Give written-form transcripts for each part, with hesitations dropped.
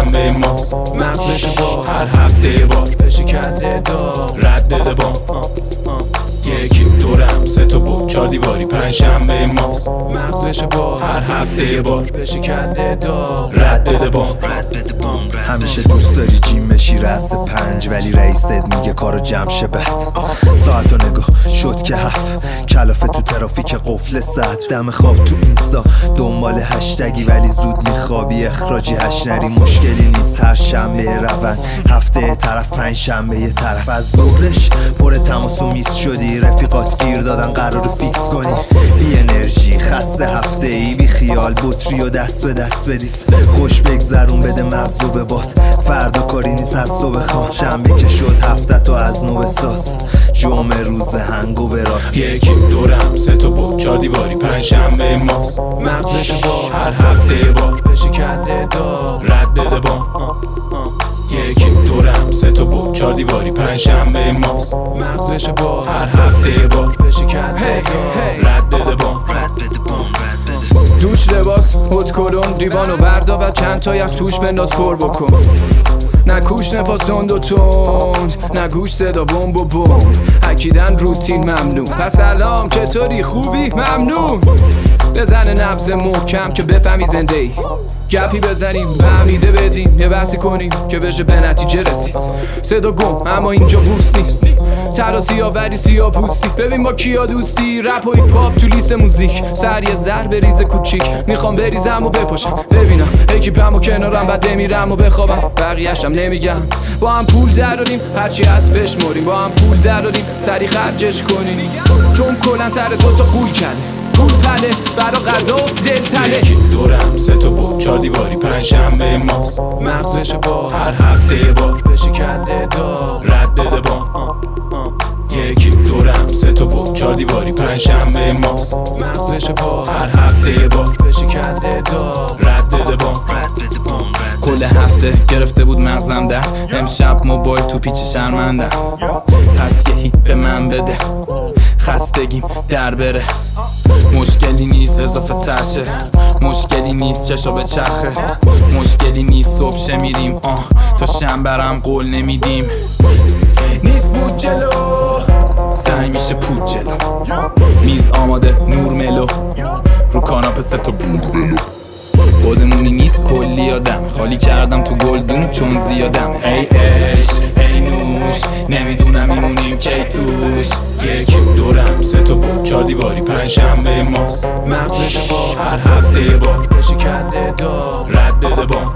پنجشنبه ماست. مغزش با هر هفته بار بشه کنده دار رد بده بام. یکی دورم سه تا بود چار دیواری پنجشنبه ماست. مغزش با هر هفته بار بشه کنده دار رد بده بام. همیشه دوست داری جیم بشی رأس 5 ولی رئیست میگه کارو جمع شه بد. ساعتو نگاه شد که 7 کلافه تو ترافیک قفل ساعت. دم خواب تو اینستا دنبال هشتگی ولی زود میخوابی اخراجی هشنری. مشکلی نیست هر شنبه روند هفته طرف پنجشنبه یه طرف. از ظهرش پر تماس و میس شدی رفیقات گیر دادن قرار فیکس کنی. بی انرژی خسته هفته ای بی خیال بطری و دست به دست بدیس. خوش بگذرون بده مغزو به باد فردا کاری نیست از تو بخواه. شنبه که شد هفته تو از نو بساز جمعه روز هنگو به راست. یکی دورم سه تا بود چار دیواری پنجشنبه ماست. مغزش با هر هفته بار بشه کنده دار رد بده بام. یکی دورم سه تا بود چار دیواری پنجشنبه ماست. مغزش با هر هفته بار بشه کنده دار رد بده بام. دوش لباس هد کلون دیوانو بردا و چند تا یخ توش بنداز پر بکن. نه کوش نفاس تند و تند نه گوش صدا بمب و بمب. اکیدن روتین ممنون پس سلام چطوری خوبی ممنون. بزنه نبض محکم که بفهمی زنده ای. گپی بزنیم فهمیده بدیم یه بحثی کنیم که بشه به نتیجه رسید. صدا گم اما اینجا بوست نیست. ترا سیاه ولی سیاه پوستی. ببین با کیا دوستی رپ و هیپ هاپ تو لیست موزیک. سر یه ذر بریزه کوچیک میخوام بریزم و بپاشم ببینم اکیپم و کنارم بعد بمیرم و بخوابم. بقیه‌شم نمیگم با هم پول دراریم هرچی هست بشمریم. با هم پول دراریم سری خرجش کنیم چون کلن سر دوتا قول کرده پول پله برا غذا و دل تله. یکی دورم سه تا بود چار دیواری پنجشنبه ماست. مغزش با هر هفته بار بشه کنده دار رد بده بام. یکی دورم سه تا بود چار دیواری پنجشنبه ماست. مغزش با هر هفته بار بشه کنده دار رد بده بام. کل هفته گرفته بود مغزم ده. امشب موبایل تو پیچ شرمنده. پس یه هیت به من بده خستگیم در بره. مشکلی نیست اضافه تشه. مشکلی نیست چشا به چرخه. مشکلی نیست صبح شه میریم تا شنبرم قول نمیدیم. نیست بود جلو سعی میشه پود جلو. میز آماده نور ملو رو کاناپه سه تا بود ولو. خودمونی نیست کلی آدم خالی کردم تو گلدون چون زیادم. ای عشق ای نوش نمیدونم میمونیم کی توش. یکی دورم سه تا بود چار دیواری پنجشنبه ماست. مغزش با هر هفته بار بشه کنده دار رد بده بام.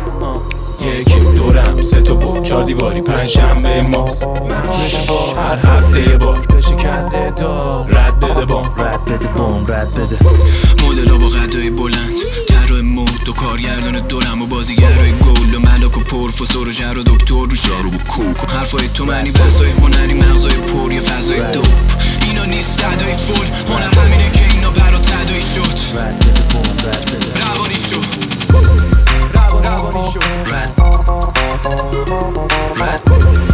یکی دورم سه تا بود چار دیواری پنجشنبه ماست. مغزش با هر هفته بار بشه کنده دار رد بده بام. رد بده بام رد بده. مدلا با قدای بلند طراح مود و کارگردان دورم و بازیگرای گل و ملاک و پروفسور و جر و دکتر رو شارو و کوک. حرفای تو معنی بحثای هنری مغزای پر یا فضای دوپ. اینا نیست تدایی فول هنر همینه که اینا برا تدایی شد. رد بده بام رد بده. روانی شد روانی شد رد